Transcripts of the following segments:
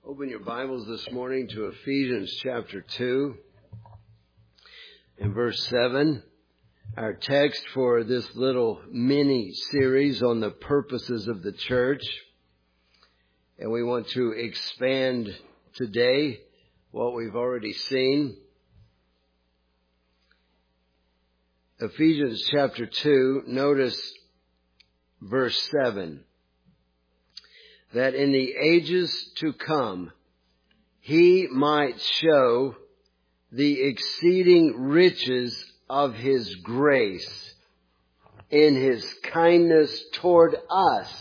Open your Bibles this morning to Ephesians chapter 2 and verse 7. Our text for this little mini series on the purposes of the church. And we want to expand today what we've already seen. Ephesians chapter 2, notice verse 7. That in the ages to come, he might show the exceeding riches of his grace in his kindness toward us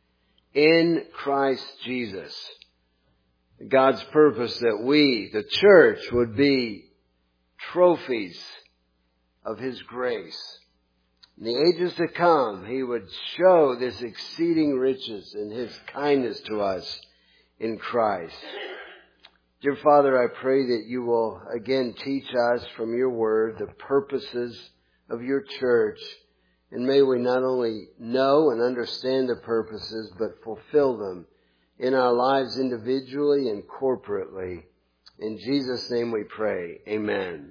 in Christ Jesus. God's purpose that we, the church, would be trophies of his grace. In the ages to come, he would show this exceeding riches in his kindness to us in Christ. Dear Father, I pray that you will again teach us from your word the purposes of your church. And may we not only know and understand the purposes, but fulfill them in our lives individually and corporately. In Jesus' name we pray. Amen.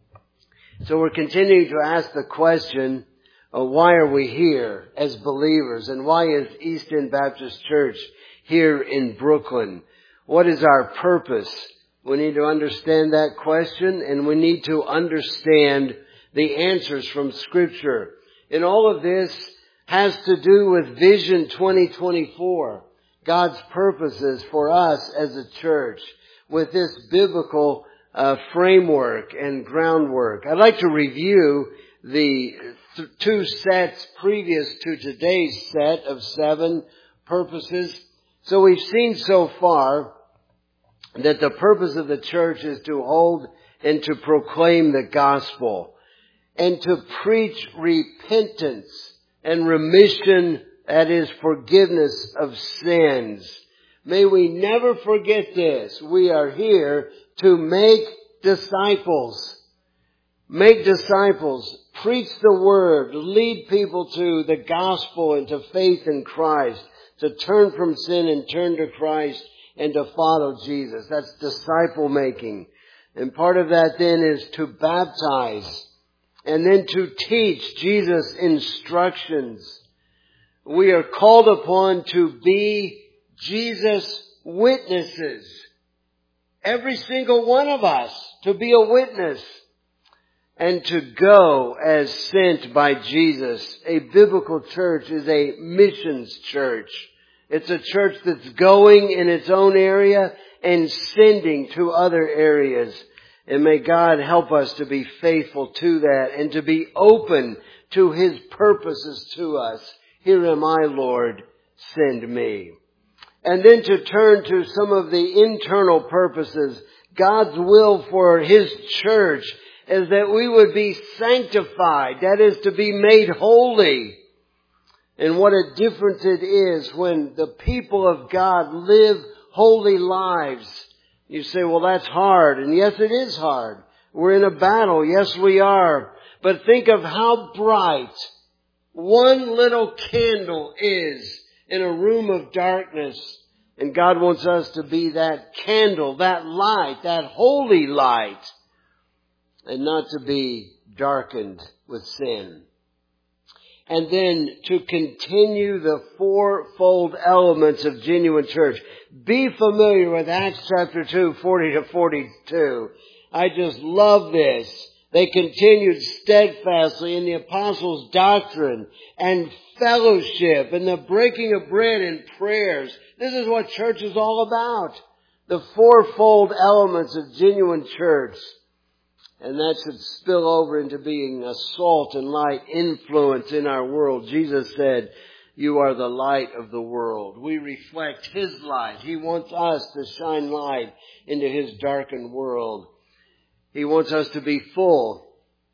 So we're continuing to ask the question, why are we here as believers? And why is East End Baptist Church here in Brooklyn? What is our purpose? We need to understand that question, and we need to understand the answers from Scripture. And all of this has to do with Vision 2024, God's purposes for us as a church, with this biblical framework and groundwork. I'd like to review the two sets previous to today's set of 7 purposes. So we've seen so far that the purpose of the church is to hold and to proclaim the gospel and to preach repentance and remission, that is forgiveness of sins. May we never forget this. We are here to make disciples. Make disciples, preach the word, lead people to the gospel and to faith in Christ, to turn from sin and turn to Christ and to follow Jesus. That's disciple making. And part of that then is to baptize and then to teach Jesus' instructions. We are called upon to be Jesus' witnesses. Every single one of us to be a witness. And to go as sent by Jesus. A biblical church is a missions church. It's a church that's going in its own area and sending to other areas. And may God help us to be faithful to that and to be open to his purposes to us. Here am I, Lord, send me. And then to turn to some of the internal purposes, God's will for his church is that we would be sanctified, that is to be made holy. And what a difference it is when the people of God live holy lives. You say, well, that's hard. And yes, it is hard. We're in a battle. Yes, we are. But think of how bright one little candle is in a room of darkness. And God wants us to be that candle, that light, that holy light. And not to be darkened with sin. And then to continue the fourfold elements of genuine church. Be familiar with Acts chapter 2, 40 to 42. I just love this. They continued steadfastly in the apostles' doctrine and fellowship and the breaking of bread and prayers. This is what church is all about. The fourfold elements of genuine church. And that should spill over into being a salt and light influence in our world. Jesus said, you are the light of the world. We reflect his light. He wants us to shine light into his darkened world. He wants us to be full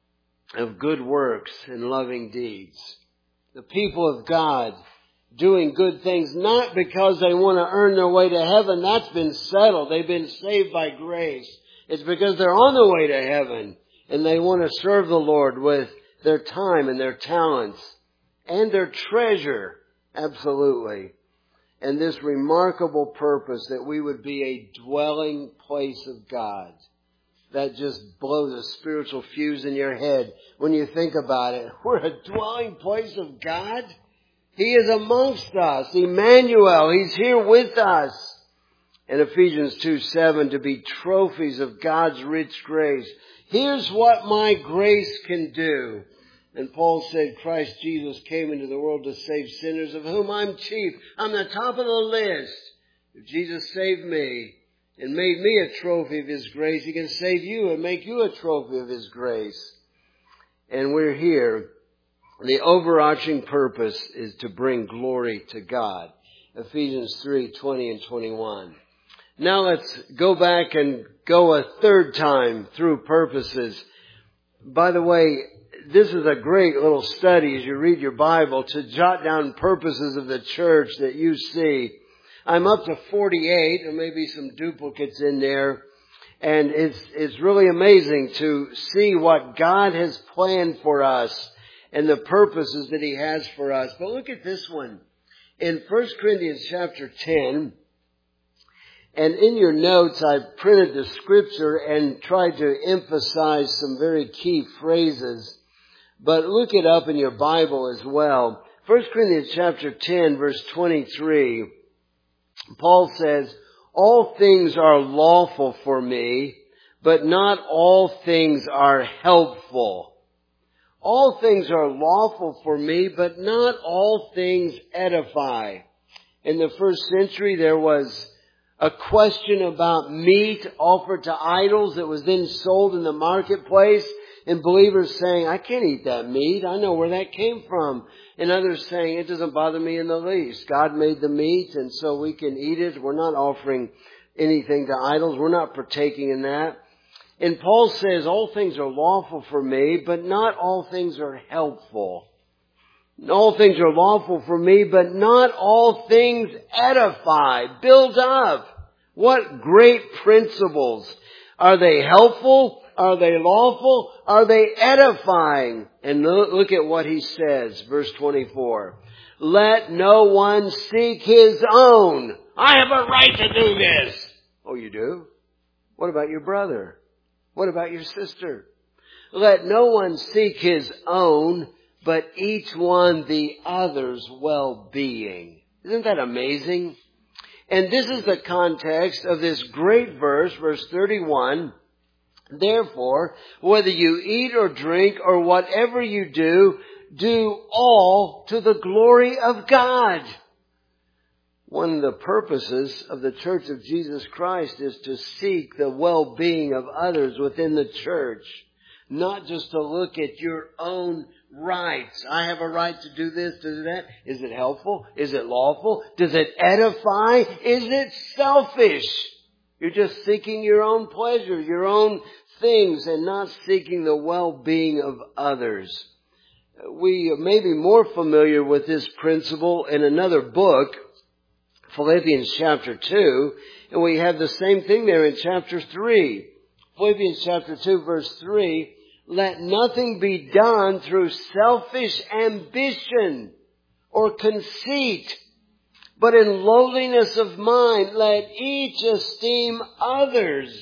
of good works and loving deeds. The people of God doing good things, not because they want to earn their way to heaven. That's been settled. They've been saved by grace. It's because they're on the way to heaven and they want to serve the Lord with their time and their talents and their treasure. Absolutely. and this remarkable purpose that we would be a dwelling place of God. That just blows a spiritual fuse in your head when you think about it. We're a dwelling place of God. He is amongst us. Emmanuel, He's here with us. In Ephesians 2:7, to be trophies of God's rich grace. Here's what my grace can do. And Paul said Christ Jesus came into the world to save sinners, of whom I'm chief. I'm the top of the list. If Jesus saved me and made me a trophy of His grace, He can save you and make you a trophy of His grace. And we're here. The overarching purpose is to bring glory to God. Ephesians 3:20 and 21. Now let's go back and go a third time through purposes. By the way, this is a great little study as you read your Bible to jot down purposes of the church that you see. I'm up to 48. There may be some duplicates in there. And it's really amazing to see what God has planned for us and the purposes that He has for us. But look at this one. In 1 Corinthians chapter 10, and in your notes I've printed the scripture and tried to emphasize some very key phrases. But look it up in your Bible as well. 1 Corinthians chapter 10 verse 23, Paul says, all things are lawful for me, but not all things are helpful. All things are lawful for me, but not all things edify. In the first century, there was a question about meat offered to idols that was then sold in the marketplace, and believers saying, I can't eat that meat. I know where that came from. And others saying, it doesn't bother me in the least. God made the meat, and so we can eat it. We're not offering anything to idols. We're not partaking in that. And Paul says, all things are lawful for me, but not all things are helpful. All things are lawful for me, but not all things edify, build up. What great principles. Are they helpful? Are they lawful? Are they edifying? And look at what he says, verse 24. Let no one seek his own. I have a right to do this. Oh, you do? What about your brother? What about your sister? Let no one seek his own, but each one the other's well-being. Isn't that amazing? And this is the context of this great verse, verse 31. Therefore, whether you eat or drink or whatever you do, do all to the glory of God. One of the purposes of the Church of Jesus Christ is to seek the well-being of others within the church. Not just to look at your own rights. I have a right to do this, to do that. Is it helpful? Is it lawful? Does it edify? Is it selfish? You're just seeking your own pleasure, your own things, and not seeking the well-being of others. We may be more familiar with this principle in another book, Philippians chapter 2, and we have the same thing there in chapter 3. Philippians chapter 2 verse 3, let nothing be done through selfish ambition or conceit, but in lowliness of mind, let each esteem others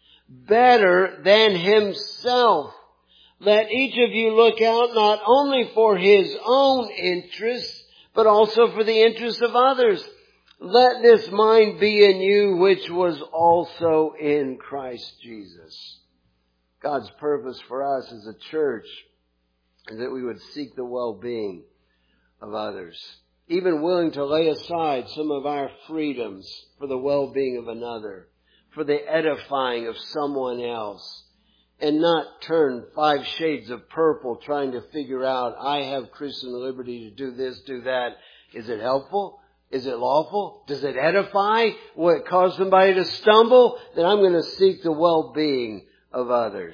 better than himself. Let each of you look out not only for his own interests, but also for the interests of others. Let this mind be in you, which was also in Christ Jesus. God's purpose for us as a church is that we would seek the well-being of others. Even willing to lay aside some of our freedoms for the well-being of another, for the edifying of someone else, and not turn 5 shades of purple trying to figure out, I have Christian liberty to do this, do that. Is it helpful? Is it lawful? Does it edify? Will it cause somebody to stumble? Then I'm going to seek the well-being of others.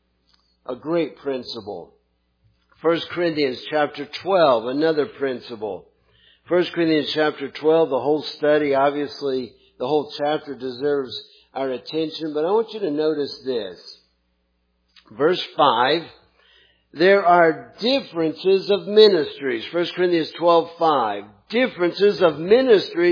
A great principle. 1 Corinthians chapter 12, another principle. 1 Corinthians chapter 12, the whole study, obviously, the whole chapter deserves our attention, but I want you to notice this. Verse 5, there are differences of ministries. 1 Corinthians 12:5. Differences of ministries,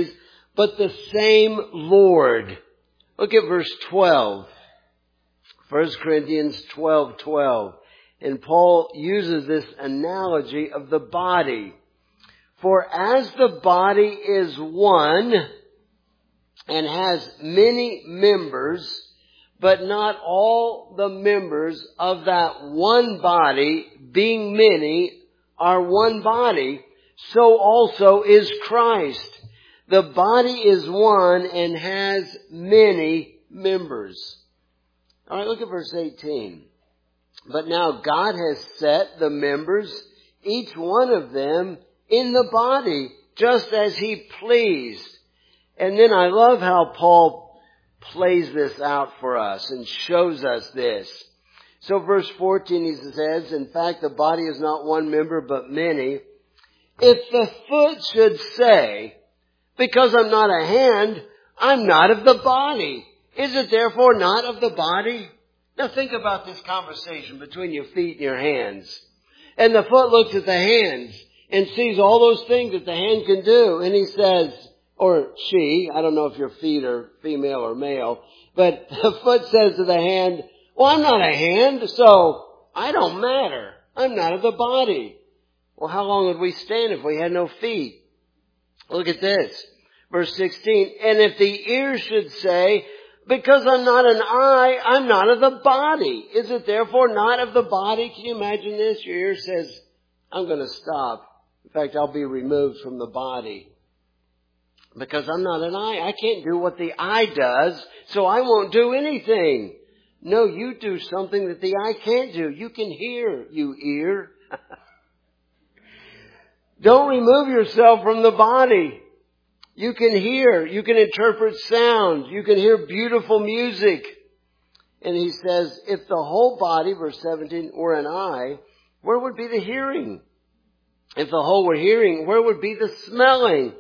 but the same Lord. Look at verse 12. 1 Corinthians 12:12. And Paul uses this analogy of the body. For as the body is one and has many members, but not all the members of that one body, being many, are one body, so also is Christ. The body is one and has many members. All right, look at verse 18. But now God has set the members, each one of them, in the body, just as He pleased. And then I love how Paul plays this out for us and shows us this. So verse 14 he says, in fact the body is not one member but many. If the foot should say, because I'm not a hand, I'm not of the body, is it therefore not of the body? Now think about this conversation between your feet and your hands. And the foot looks at the hands and sees all those things that the hand can do. And he says, or she, I don't know if your feet are female or male, but the foot says to the hand, well, I'm not a hand, so I don't matter. I'm not of the body. Well, how long would we stand if we had no feet? Look at this. Verse 16, and if the ear should say, because I'm not an eye, I'm not of the body. Is it therefore not of the body? Can you imagine this? Your ear says, I'm going to stop. In fact, I'll be removed from the body. Because I'm not an eye. I can't do what the eye does, so I won't do anything. No, you do something that the eye can't do. You can hear, you ear. Don't remove yourself from the body. You can hear, you can interpret sound, you can hear beautiful music. And he says, if the whole body, verse 17, were an eye, where would be the hearing? If the whole were hearing, where would be the smelling?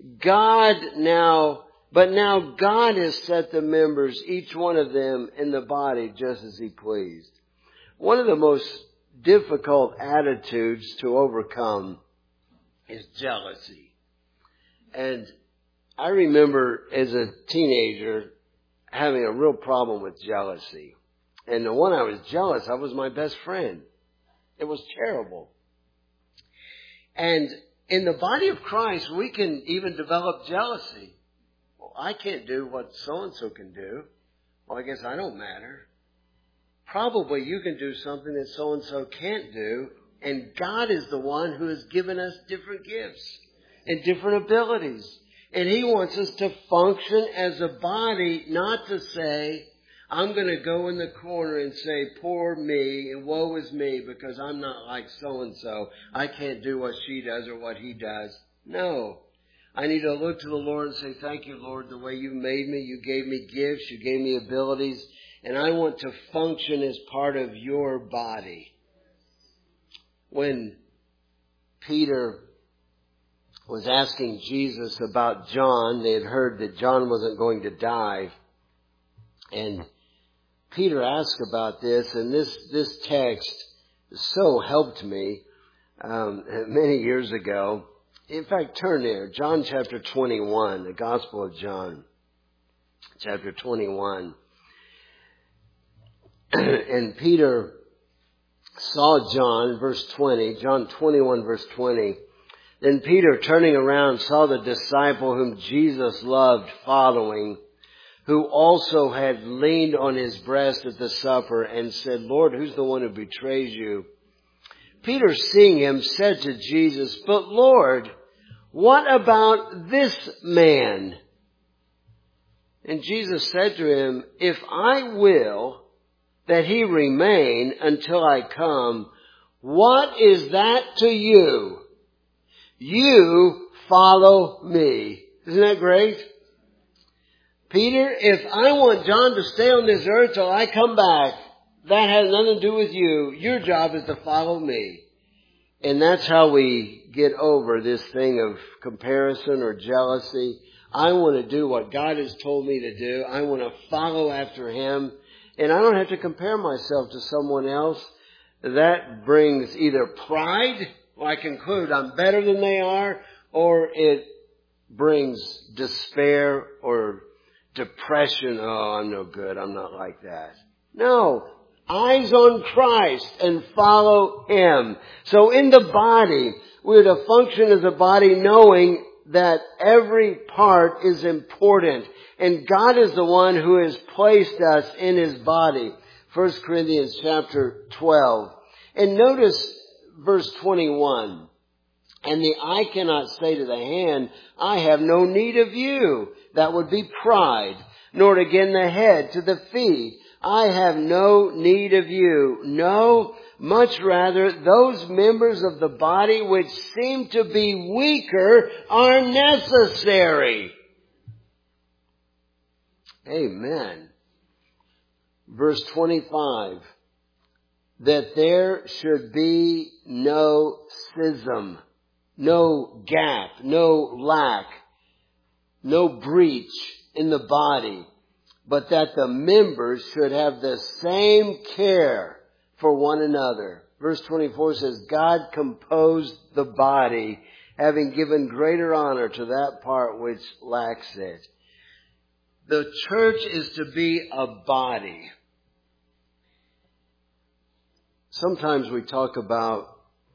But now God has set the members, each one of them, in the body just as He pleased. One of the most difficult attitudes to overcome is jealousy. And I remember as a teenager having a real problem with jealousy. And the one I was jealous of was my best friend. It was terrible. And in the body of Christ, we can even develop jealousy. Well, I can't do what so-and-so can do. Well, I guess I don't matter. Probably you can do something that so-and-so can't do. And God is the one who has given us different gifts and different abilities. And He wants us to function as a body, not to say, I'm going to go in the corner and say, poor me, and woe is me, because I'm not like so-and-so. I can't do what she does or what he does. No. I need to look to the Lord and say, thank you, Lord, the way you made me. You gave me gifts. You gave me abilities. And I want to function as part of your body. When Peter was asking Jesus about John, they had heard that John wasn't going to die. And Peter asked about this, and this text so helped me many years ago. In fact, turn there. John chapter 21, the Gospel of John, chapter 21. And Peter saw John, verse 20, John 21, verse 20. Then Peter, turning around, saw the disciple whom Jesus loved following, who also had leaned on His breast at the supper and said, Lord, who's the one who betrays you? Peter, seeing him, said to Jesus, but Lord, what about this man? And Jesus said to him, if I will that he remain until I come, what is that to you? You follow me. Isn't that great? Peter, if I want John to stay on this earth till I come back, that has nothing to do with you. Your job is to follow me. And that's how we get over this thing of comparison or jealousy. I want to do what God has told me to do. I want to follow after Him. And I don't have to compare myself to someone else. That brings either pride, or I conclude I'm better than they are, or it brings despair or depression. Oh, I'm no good. I'm not like that. No. Eyes on Christ and follow Him. So in the body, we're to function as a body knowing that every part is important. And God is the one who has placed us in His body. 1 Corinthians chapter 12. And notice verse 21. And the eye cannot say to the hand, I have no need of you. That would be pride. Nor again the head to the feet, I have no need of you. No, much rather, those members of the body which seem to be weaker are necessary. Amen. Verse 25. That there should be no schism, no gap, no lack, no breach in the body, but that the members should have the same care for one another. Verse 24 says, God composed the body, having given greater honor to that part which lacks it. The church is to be a body. Sometimes we talk about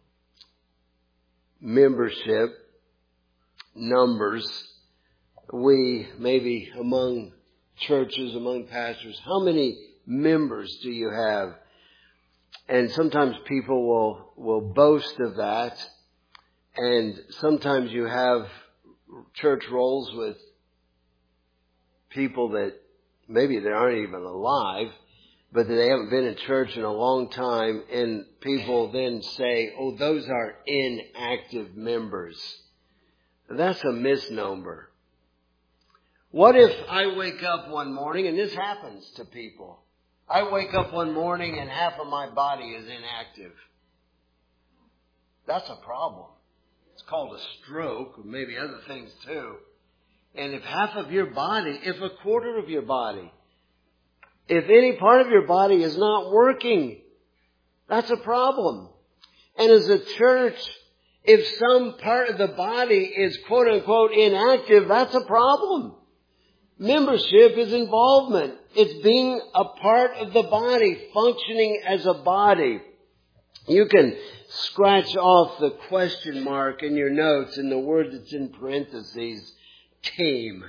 membership, numbers. We, maybe among churches, among pastors, how many members do you have? And sometimes people will boast of that. And sometimes you have church rolls with people that maybe they aren't even alive, but they haven't been in church in a long time, and people then say, oh, those are inactive members. That's a misnomer. What if I wake up one morning, and this happens to people. I wake up one morning and half of my body is inactive. That's a problem. It's called a stroke, or maybe other things too. And if half of your body, if a quarter of your body, if any part of your body is not working, that's a problem. And as a church, if some part of the body is quote unquote inactive, that's a problem. Membership is involvement. It's being a part of the body, functioning as a body. You can scratch off the question mark in your notes in the word that's in parentheses, team.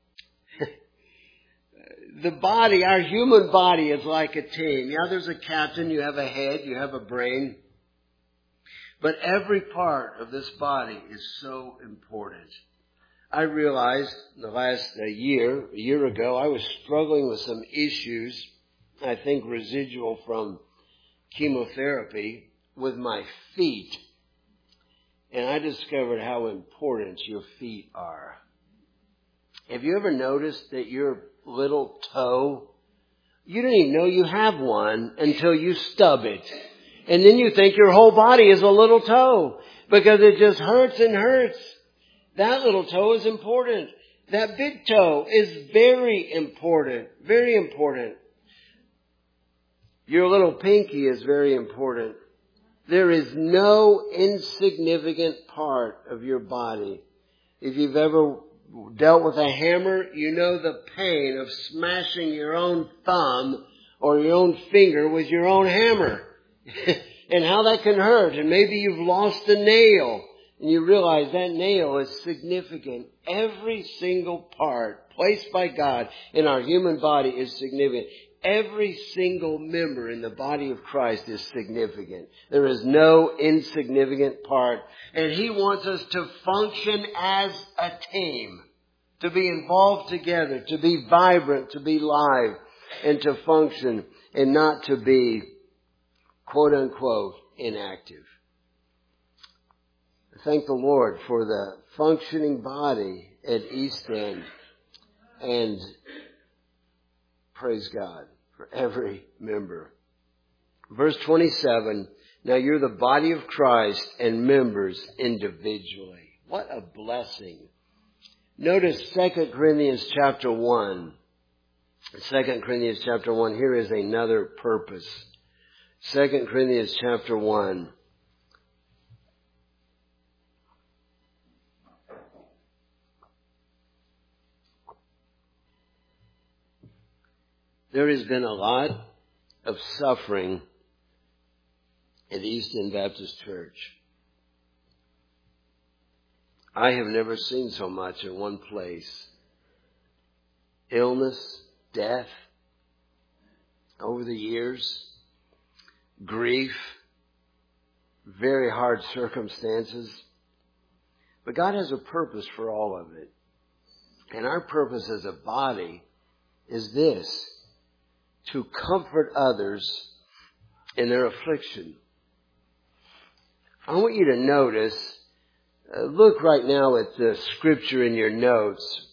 The body, our human body is like a team. Yeah, there's a captain, you have a head, you have a brain. But every part of this body is so important. I realized the last a year ago, I was struggling with some issues, I think residual from chemotherapy, with my feet. And I discovered how important your feet are. Have you ever noticed that your little toe, you don't even know you have one until you stub it. And then you think your whole body is a little toe because it just hurts and hurts. That little toe is important. That big toe is very important. Very important. Your little pinky is very important. There is no insignificant part of your body. If you've ever dealt with a hammer, you know the pain of smashing your own thumb or your own finger with your own hammer. And how that can hurt. And maybe you've lost a nail and you realize that nail is significant. Every single part placed by God in our human body is significant. Every single member in the body of Christ is significant. There is no insignificant part. And He wants us to function as a team, to be involved together, to be vibrant, to be live, and to function, and not to be, quote unquote, inactive. Thank the Lord for the functioning body at East End, and praise God for every member. Verse 27, now you're the body of Christ and members individually. What a blessing. Notice 2 Corinthians chapter 1. 2 Corinthians chapter 1, here is another purpose. 2 Corinthians chapter 1. There has been a lot of suffering at East End Baptist Church. I have never seen so much in one place. Illness, death, over the years, grief, very hard circumstances. But God has a purpose for all of it. And our purpose as a body is this: to comfort others in their affliction. I want you to notice, look right now at the scripture in your notes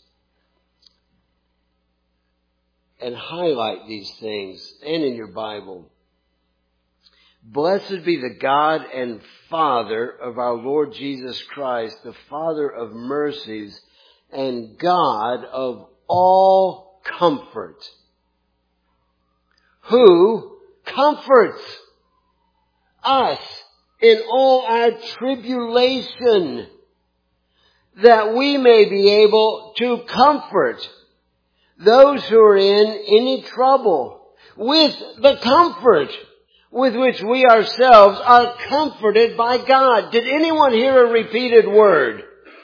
and highlight these things, and in your Bible. Blessed be the God and Father of our Lord Jesus Christ, the Father of mercies and God of all comfort, who comforts us in all our tribulation, that we may be able to comfort those who are in any trouble with the comfort with which we ourselves are comforted by God. Did anyone hear a repeated word?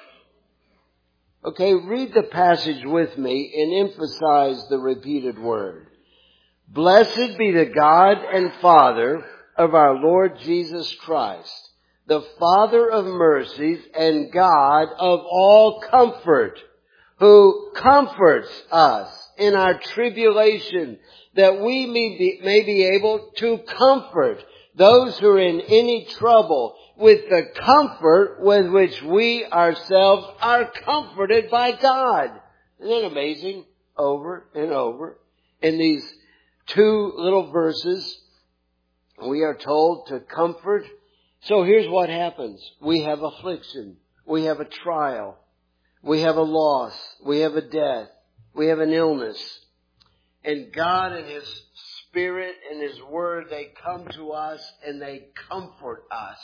Okay, read the passage with me and emphasize the repeated word. Blessed be the God and Father of our Lord Jesus Christ, the Father of mercies and God of all comfort, who comforts us in our tribulation, that we may be able to comfort those who are in any trouble with the comfort with which we ourselves are comforted by God. Isn't that amazing? Over and over. In these two little verses, we are told to comfort. So here's what happens. We have affliction. We have a trial. We have a loss. We have a death. We have an illness. And God and His Spirit and His Word, they come to us and they comfort us.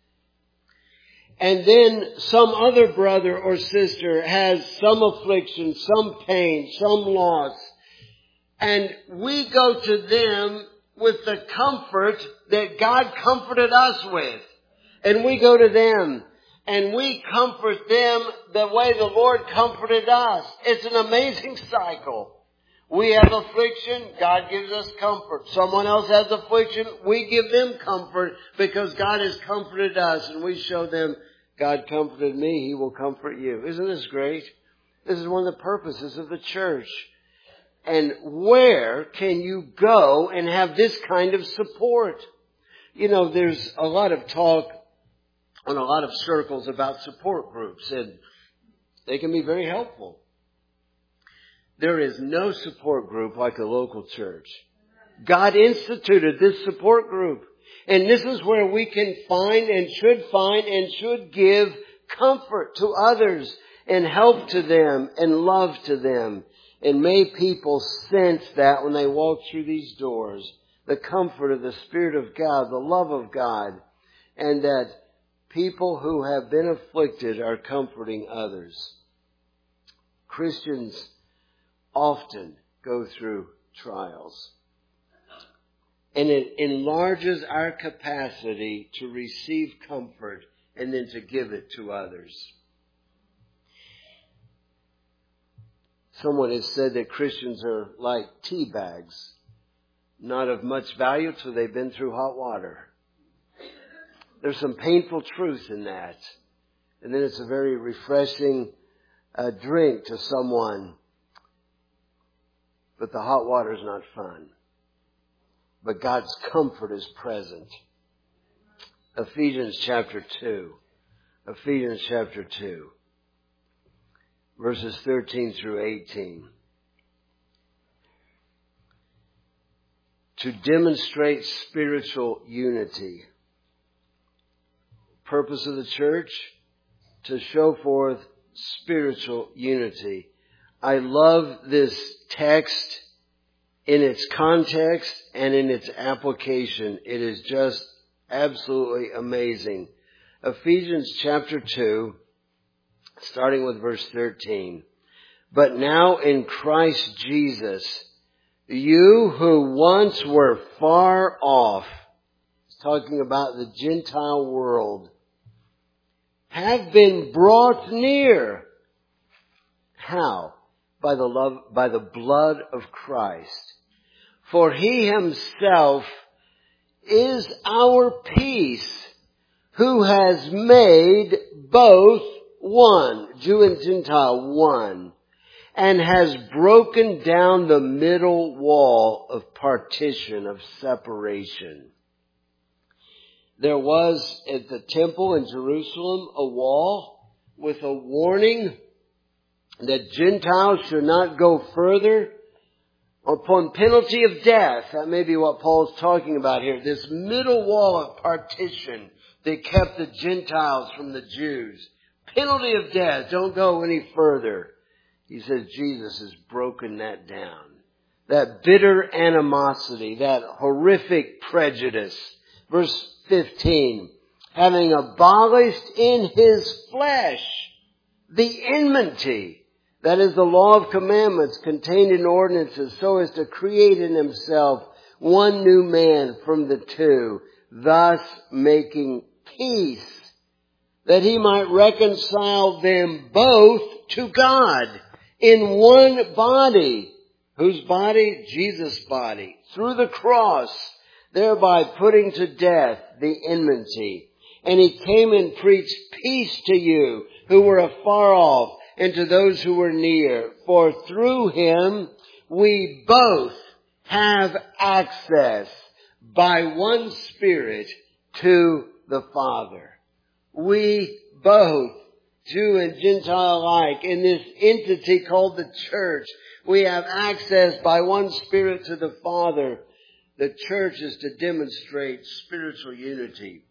And then some other brother or sister has some affliction, some pain, some loss. And we go to them with the comfort that God comforted us with. And we go to them and we comfort them the way the Lord comforted us. It's an amazing cycle. We have affliction, God gives us comfort. Someone else has affliction, we give them comfort because God has comforted us, and we show them, God comforted me, He will comfort you. Isn't this great? This is one of the purposes of the church. And where can you go and have this kind of support? You know, there's a lot of talk in a lot of circles about support groups, and they can be very helpful. There is no support group like a local church. God instituted this support group. And this is where we can find and should give comfort to others and help to them and love to them. And may people sense that when they walk through these doors, the comfort of the Spirit of God, the love of God, and that people who have been afflicted are comforting others. Christians often go through trials. And it enlarges our capacity to receive comfort and then to give it to others. Someone has said that Christians are like tea bags, not of much value till they've been through hot water. There's some painful truth in that. And then it's a very refreshing drink to someone. But the hot water is not fun. But God's comfort is present. Ephesians chapter 2. Ephesians chapter 2. Verses 13 through 18. To demonstrate spiritual unity. Purpose of the church? To show forth spiritual unity. I love this text in its context and in its application. It is just absolutely amazing. Ephesians chapter 2, starting with verse 13. But now in Christ Jesus, You who once were far off, he's talking about the Gentile world, have been brought near. How? By the blood of Christ. For he himself is our peace, who has made both one, Jew and Gentile one, and has broken down the middle wall of partition, of separation. There was at the temple in Jerusalem a wall with a warning that Gentiles should not go further upon penalty of death. That may be what Paul's talking about here. This middle wall of partition that kept the Gentiles from the Jews. Penalty of death. Don't go any further. He says Jesus has broken that down. That bitter animosity, that horrific prejudice. Verse 15. Having abolished in his flesh the enmity, that is the law of commandments contained in ordinances, so as to create in himself one new man from the two, thus making peace, that he might reconcile them both to God in one body. Whose body? Jesus' body. Through the cross, thereby putting to death the enmity. And he came and preached peace to you who were afar off, and to those who were near. For through him we both have access by one Spirit to the Father. We both, Jew and Gentile alike, in this entity called the church, we have access by one Spirit to the Father. The church is to demonstrate spiritual unity.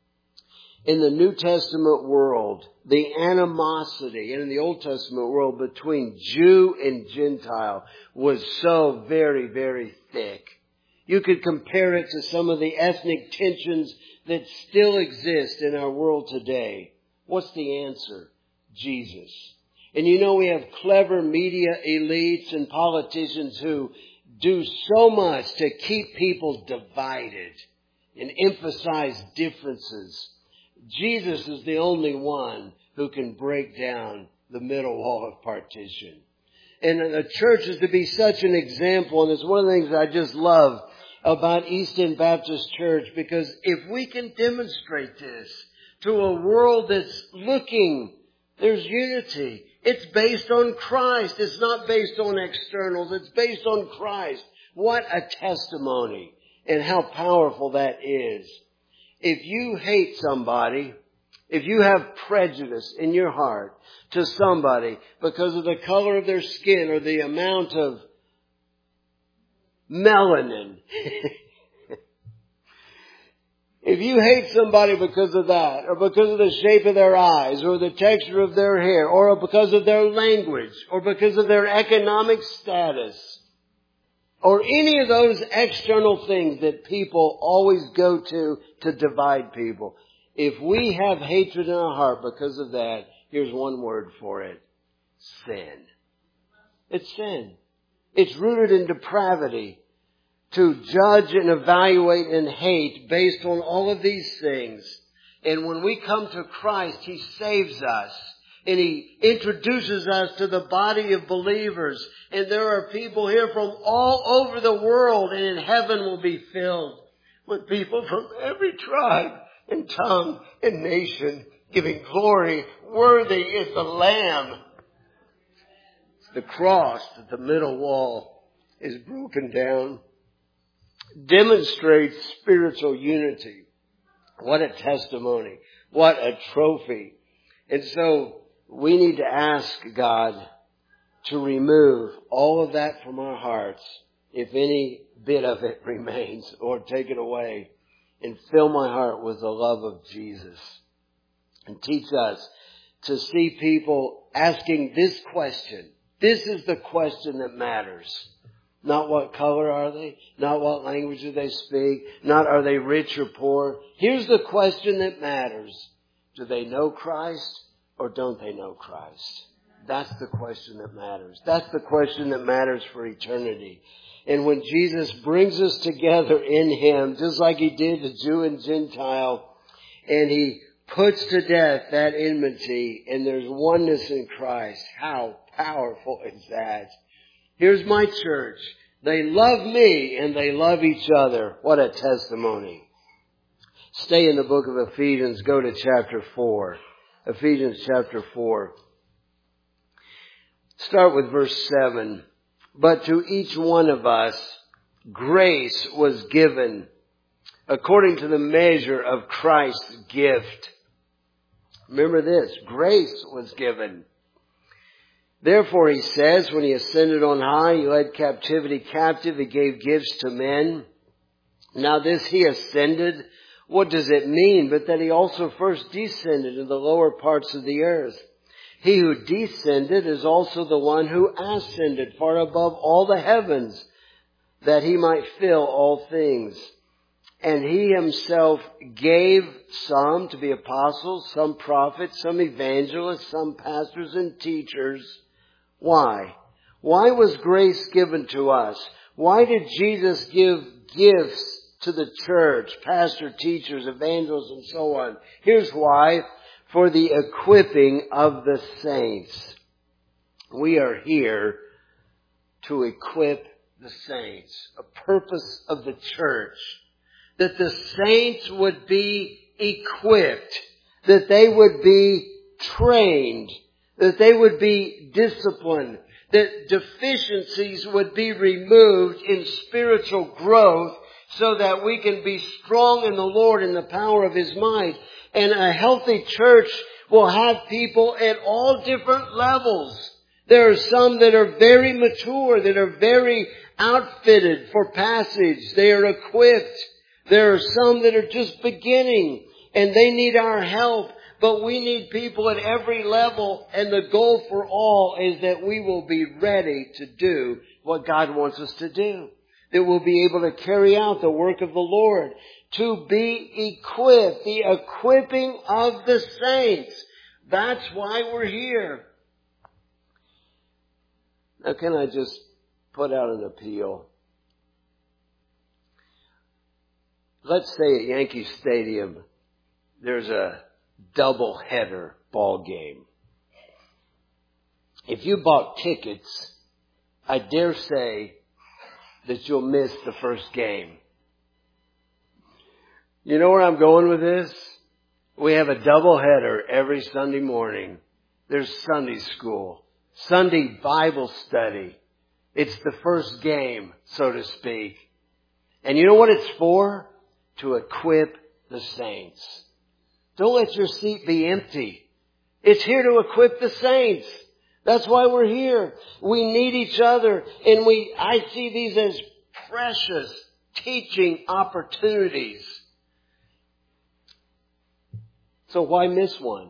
In the New Testament world, the animosity, and in the Old Testament world between Jew and Gentile was so very, very thick. You could compare it to some of the ethnic tensions that still exist in our world today. What's the answer? Jesus. And you know, we have clever media elites and politicians who do so much to keep people divided and emphasize differences. Jesus is the only one who can break down the middle wall of partition. And the church is to be such an example, and it's one of the things I just love about East End Baptist Church, because if we can demonstrate this to a world that's looking, there's unity. It's based on Christ. It's not based on externals. It's based on Christ. What a testimony, and how powerful that is. If you hate somebody, if you have prejudice in your heart to somebody because of the color of their skin or the amount of melanin, if you hate somebody because of that, or because of the shape of their eyes, or the texture of their hair, or because of their language, or because of their economic status, or any of those external things that people always go to divide people. If we have hatred in our heart because of that, here's one word for it. Sin. It's sin. It's rooted in depravity. To judge and evaluate and hate based on all of these things. And when we come to Christ, He saves us. And He introduces us to the body of believers. And there are people here from all over the world. And in heaven will be filled with people from every tribe and tongue and nation, giving glory. Worthy is the Lamb. It's the cross that the middle wall is broken down. Demonstrates spiritual unity. What a testimony. What a trophy. And so we need to ask God to remove all of that from our hearts, if any bit of it remains, or take it away, and fill my heart with the love of Jesus. And teach us to see people asking this question. This is the question that matters. Not what color are they, not what language do they speak, not are they rich or poor. Here's the question that matters. Do they know Christ or don't they know Christ? That's the question that matters. That's the question that matters for eternity. And when Jesus brings us together in Him, just like He did to Jew and Gentile, and He puts to death that enmity, and there's oneness in Christ, how powerful is that? Here's my church. They love me and they love each other. What a testimony. Stay in the book of Ephesians. Go to chapter 4. Ephesians chapter 4. Start with verse 7. But to each one of us, grace was given according to the measure of Christ's gift. Remember this, grace was given. Therefore, he says, when He ascended on high, He led captivity captive, He gave gifts to men. Now this He ascended, what does it mean? But that He also first descended in the lower parts of the earth. He who descended is also the one who ascended far above all the heavens, that He might fill all things. And He Himself gave some to be apostles, some prophets, some evangelists, some pastors and teachers. Why? Why was grace given to us? Why did Jesus give gifts to the church, pastor, teachers, evangelists, and so on? Here's why. For the equipping of the saints. We are here to equip the saints. A purpose of the church. That the saints would be equipped. That they would be trained. That they would be disciplined. That deficiencies would be removed in spiritual growth so that we can be strong in the Lord in the power of His might. And a healthy church will have people at all different levels. There are some that are very mature, that are very outfitted for passage. They are equipped. There are some that are just beginning and they need our help. But we need people at every level, and the goal for all is that we will be ready to do what God wants us to do. That we'll be able to carry out the work of the Lord. To be equipped, the equipping of the saints. That's why we're here. Now can I just put out an appeal? Let's say at Yankee Stadium there's a double-header ball game. If you bought tickets, I dare say that you'll miss the first game. You know where I'm going with this? We have a doubleheader every Sunday morning. There's Sunday school, Sunday Bible study. It's the first game, so to speak. And you know what it's for? To equip the saints. Don't let your seat be empty. It's here to equip the saints. That's why we're here. We need each other. And I see these as precious teaching opportunities. So why miss one?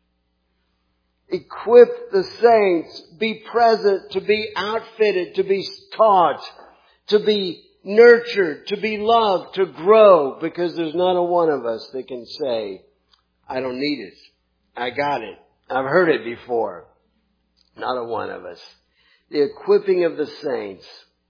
Equip the saints. Be present, to be outfitted, to be taught, to be nurtured, to be loved, to grow. Because there's not a one of us that can say, I don't need it. I got it. I've heard it before. Not a one of us. The equipping of the saints.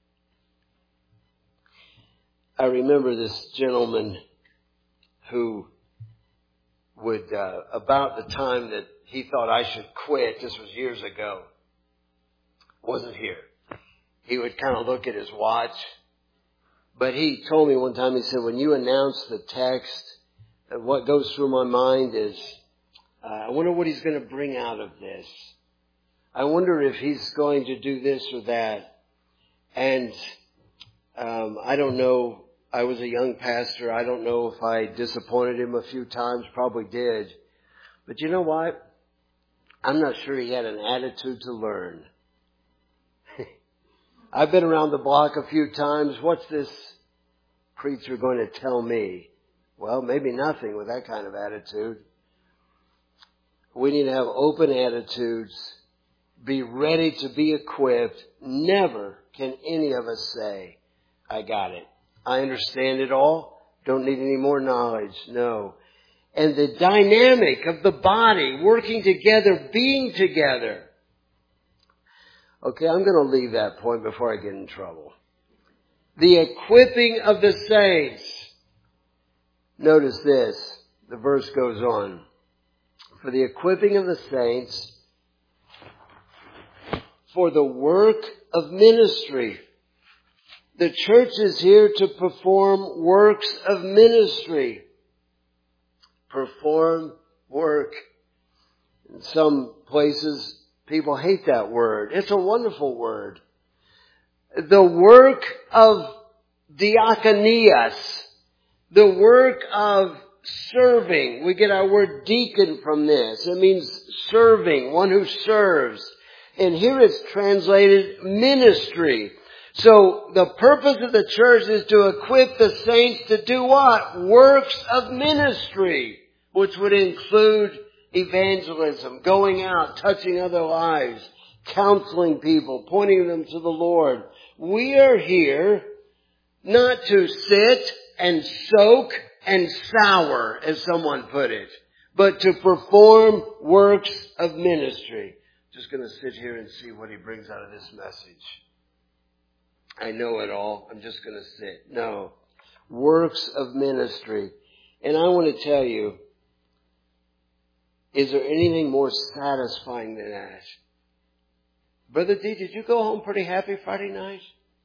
I remember this gentleman who would, about the time that he thought I should quit, this was years ago, wasn't here. He would kind of look at his watch. But he told me one time, he said, when you announce the text, what goes through my mind is, I wonder what he's going to bring out of this. I wonder if he's going to do this or that. And I don't know. I was a young pastor. I don't know if I disappointed him a few times. Probably did. But you know what? I'm not sure he had an attitude to learn. I've been around the block a few times. What's this preacher going to tell me? Well, maybe nothing with that kind of attitude. We need to have open attitudes. Be ready to be equipped. Never can any of us say, I got it. I understand it all. Don't need any more knowledge. No. And the dynamic of the body working together, being together. Okay, I'm going to leave that point before I get in trouble. The equipping of the saints. Notice this. The verse goes on. For the equipping of the saints, for the work of ministry. The church is here to perform works of ministry. Perform work. In some places, people hate that word. It's a wonderful word. The work of diakonias. The work of serving. We get our word deacon from this. It means serving, one who serves. And here it's translated ministry. So the purpose of the church is to equip the saints to do what? Works of ministry, which would include evangelism, going out, touching other lives, counseling people, pointing them to the Lord. We are here not to sit and soak and sour, as someone put it, but to perform works of ministry. Just going to sit here and see what he brings out of this message. I know it all. I'm just going to sit. No. Works of ministry. And I want to tell you, is there anything more satisfying than that? Brother D, did you go home pretty happy Friday night?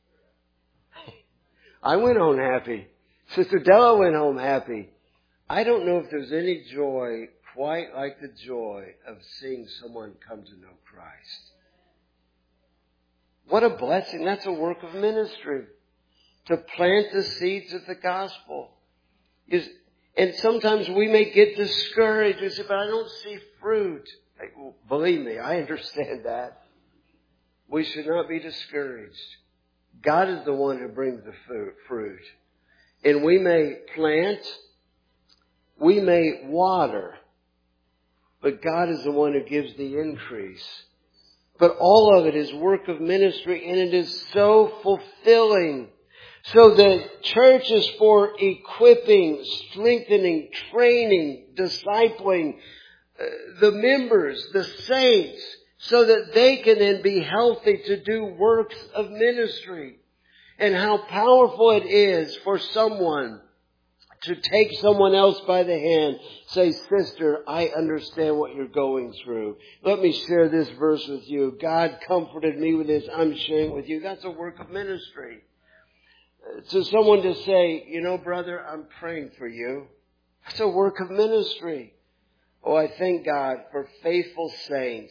I went home happy. Sister Della went home happy. I don't know if there's any joy quite like the joy of seeing someone come to know Christ. What a blessing. That's a work of ministry. To plant the seeds of the gospel. And sometimes we may get discouraged. We say, but I don't see fruit. Well, believe me, I understand that. We should not be discouraged. God is the one who brings the fruit. And we may plant, we may water, but God is the one who gives the increase. But all of it is work of ministry, and it is so fulfilling. So the church is for equipping, strengthening, training, discipling the members, the saints, so that they can then be healthy to do works of ministry. And how powerful it is for someone to take someone else by the hand, say, sister, I understand what you're going through. Let me share this verse with you. God comforted me with this. I'm sharing it with you. That's a work of ministry. To someone to say, you know, brother, I'm praying for you. That's a work of ministry. Oh, I thank God for faithful saints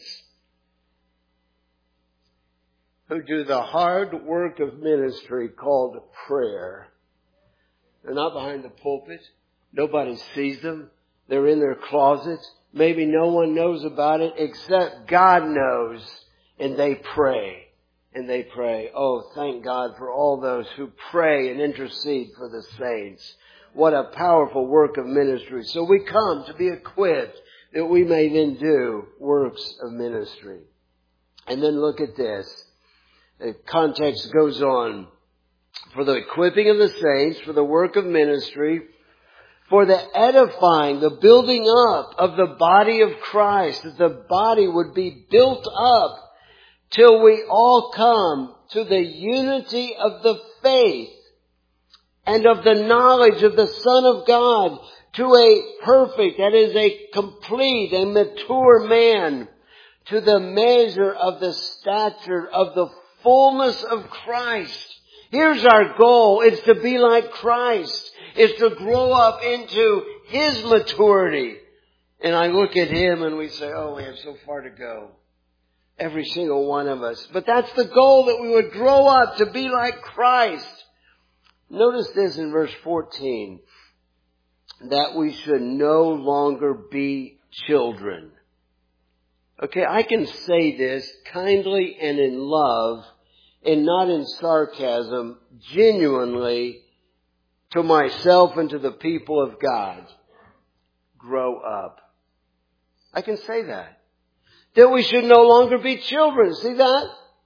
who do the hard work of ministry called prayer. They're not behind the pulpit. Nobody sees them. They're in their closet. Maybe no one knows about it except God knows. And they pray. And they pray. Oh, thank God for all those who pray and intercede for the saints. What a powerful work of ministry. So we come to be equipped that we may then do works of ministry. And then look at this. The context goes on. For the equipping of the saints, for the work of ministry, for the edifying, the building up of the body of Christ, that the body would be built up till we all come to the unity of the faith and of the knowledge of the Son of God, to a perfect, that is a complete, a mature man, to the measure of the stature of the fullness of Christ. Here's our goal. It's to be like Christ. It's to grow up into His maturity. And I look at Him and we say, oh, we have so far to go. Every single one of us. But that's the goal, that we would grow up to be like Christ. Notice this in verse 14. That we should no longer be children. Okay, I can say this kindly and in love, and not in sarcasm, genuinely to myself and to the people of God. Grow up. I can say that. That we should no longer be children. See that?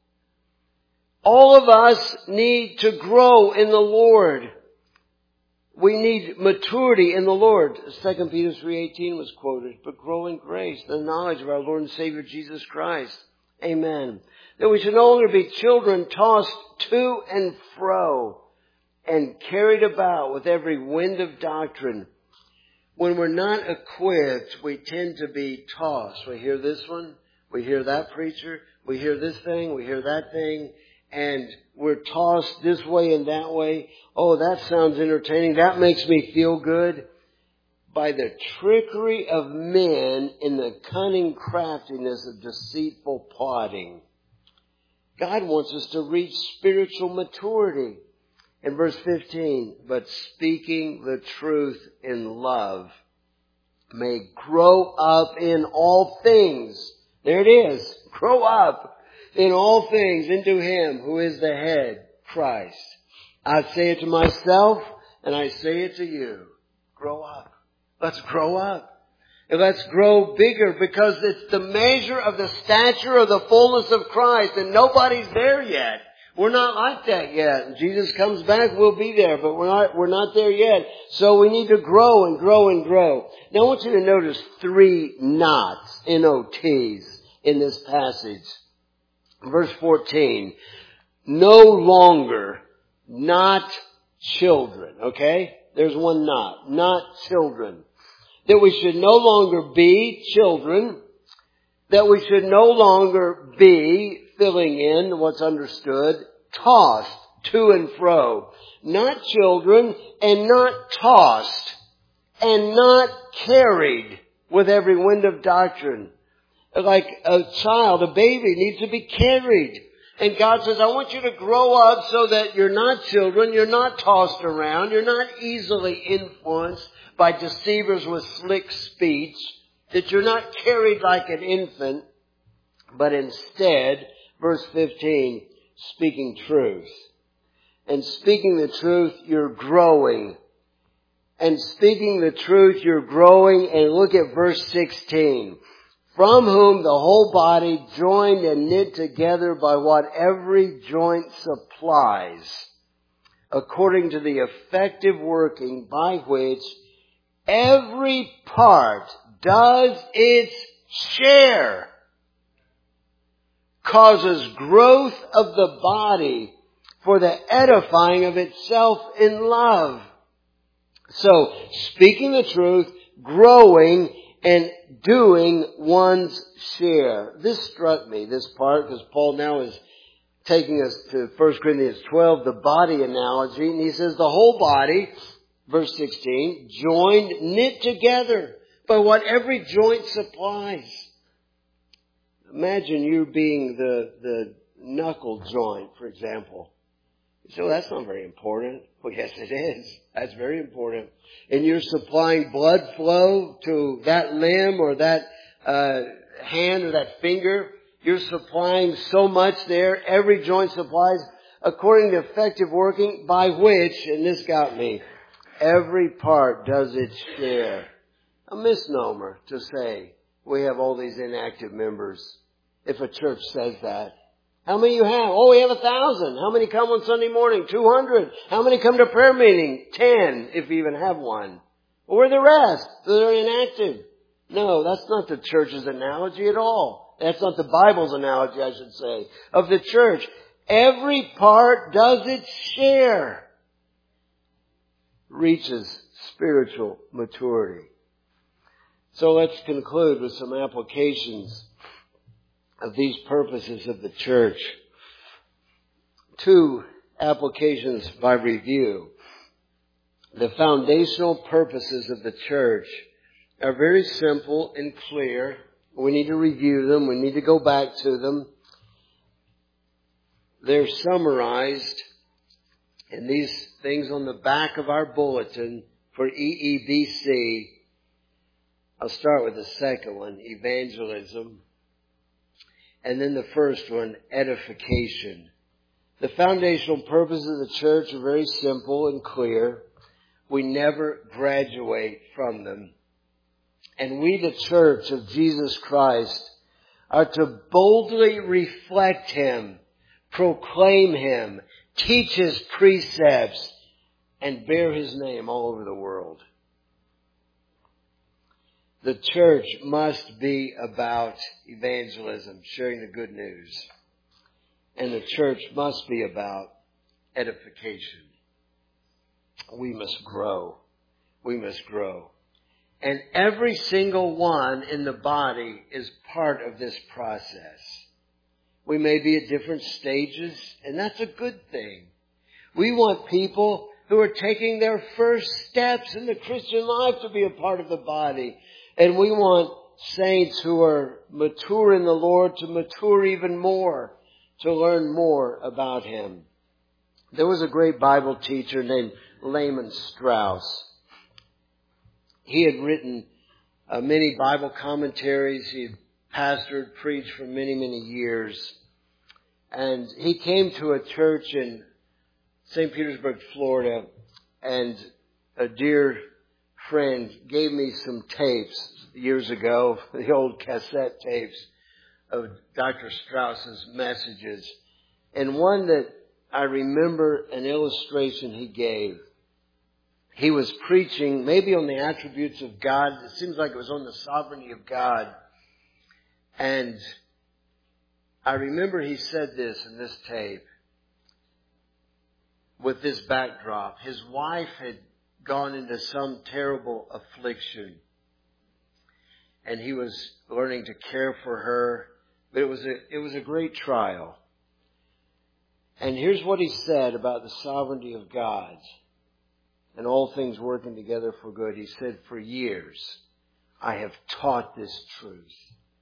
All of us need to grow in the Lord. We need maturity in the Lord. 2 Peter 3:18 was quoted. But grow in grace, the knowledge of our Lord and Savior Jesus Christ. Amen. That we should no longer be children tossed to and fro and carried about with every wind of doctrine. When we're not equipped, we tend to be tossed. We hear this one, we hear that preacher, we hear this thing, we hear that thing, and we're tossed this way and that way. Oh, that sounds entertaining. That makes me feel good. By the trickery of men in the cunning craftiness of deceitful plotting. God wants us to reach spiritual maturity. In verse 15, but speaking the truth in love may grow up in all things. There it is. Grow up in all things into Him who is the head, Christ. I say it to myself and I say it to you. Grow up. Let's grow up. And let's grow bigger, because it's the measure of the stature of the fullness of Christ, and nobody's there yet. We're not like that yet. When Jesus comes back, we'll be there, but we're not there yet. So we need to grow and grow and grow. Now I want you to notice 3 knots, N-O-Ts, in this passage. Verse 14. No longer not children. Okay? There's one knot. Not children. That we should no longer be children. That we should no longer be, filling in what's understood, tossed to and fro. Not children, and not tossed, and not carried with every wind of doctrine. Like a child, a baby needs to be carried. And God says, I want you to grow up so that you're not children, you're not tossed around, you're not easily influenced by deceivers with slick speech, that you're not carried like an infant, but instead, verse 15, speaking truth. And speaking the truth, you're growing. And speaking the truth, you're growing. And look at verse 16. From whom the whole body, joined and knit together by what every joint supplies, according to the effective working by which every part does its share, causes growth of the body for the edifying of itself in love. So, speaking the truth, growing, and doing one's share. This struck me, this part, because Paul now is taking us to 1 Corinthians 12, the body analogy, and he says the whole body, verse 16, joined, knit together by what every joint supplies. Imagine you being the knuckle joint, for example. So that's not very important. Well, yes, it is. That's very important. And you're supplying blood flow to that limb or that hand or that finger. You're supplying so much there. Every joint supplies according to effective working by which, and this got me, every part does its share. A misnomer to say we have all these inactive members. If a church says that. How many you have? Oh, we have 1,000. How many come on Sunday morning? 200. How many come to prayer meeting? 10, if you even have one. Well, where are the rest? They're inactive. No, that's not the church's analogy at all. That's not the Bible's analogy, I should say, of the church. Every part does its share. Reaches spiritual maturity. So let's conclude with some applications of these purposes of the church. 2 applications by review. The foundational purposes of the church are very simple and clear. We need to review them. We need to go back to them. They're summarized in these things on the back of our bulletin for EEBC. I'll start with the second one, evangelism. And then the first one, edification. The foundational purposes of the church are very simple and clear. We never graduate from them. And we, the church of Jesus Christ, are to boldly reflect Him, proclaim Him, teach His precepts, and bear His name all over the world. The church must be about evangelism, sharing the good news. And the church must be about edification. We must grow. We must grow. And every single one in the body is part of this process. We may be at different stages, and that's a good thing. We want people who are taking their first steps in the Christian life to be a part of the body. And we want saints who are mature in the Lord to mature even more, to learn more about Him. There was a great Bible teacher named Lehman Strauss. He had written many Bible commentaries. He had pastored, preached for many, many years. And he came to a church in St. Petersburg, Florida, and a dear friend gave me some tapes years ago, the old cassette tapes of Dr. Strauss's messages. And one that I remember, an illustration he gave. He was preaching maybe on the attributes of God. It seems like it was on the sovereignty of God. And I remember he said this in this tape with this backdrop. His wife had gone into some terrible affliction, and he was learning to care for her. But it was a great trial. And here's what he said about the sovereignty of God and all things working together for good. He said, "For years I have taught this truth.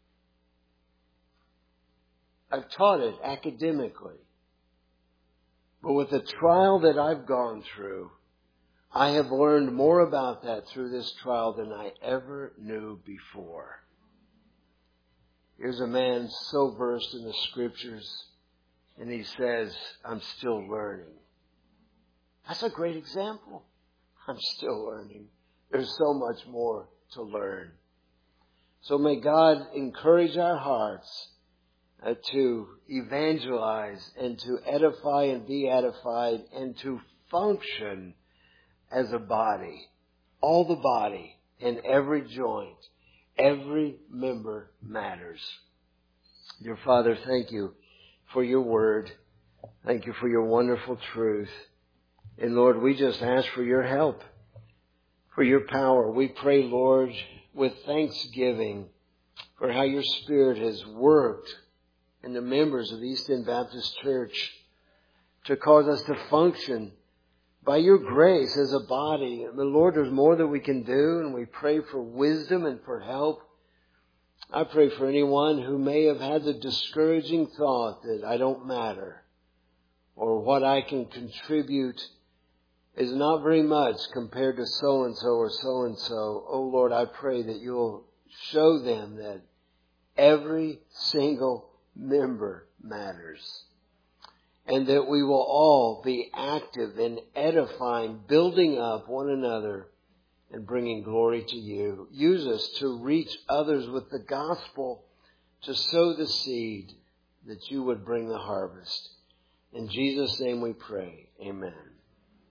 I've taught it academically. But with the trial that I've gone through, I have learned more about that through this trial than I ever knew before." Here's a man so versed in the Scriptures, and he says, "I'm still learning." That's a great example. I'm still learning. There's so much more to learn. So may God encourage our hearts to evangelize and to edify and be edified and to function as a body. All the body in every joint. Every member matters. Dear Father, thank you for your word. Thank you for your wonderful truth. And Lord, we just ask for your help, for your power. We pray, Lord, with thanksgiving for how your Spirit has worked in the members of East End Baptist Church to cause us to function by your grace as a body. And Lord, there's more that we can do, and we pray for wisdom and for help. I pray for anyone who may have had the discouraging thought that I don't matter, or what I can contribute is not very much compared to so-and-so or so-and-so. Oh Lord, I pray that you'll show them that every single member matters, and that we will all be active in edifying, building up one another, and bringing glory to you. Use us to reach others with the gospel, to sow the seed, that you would bring the harvest. In Jesus' name we pray. Amen.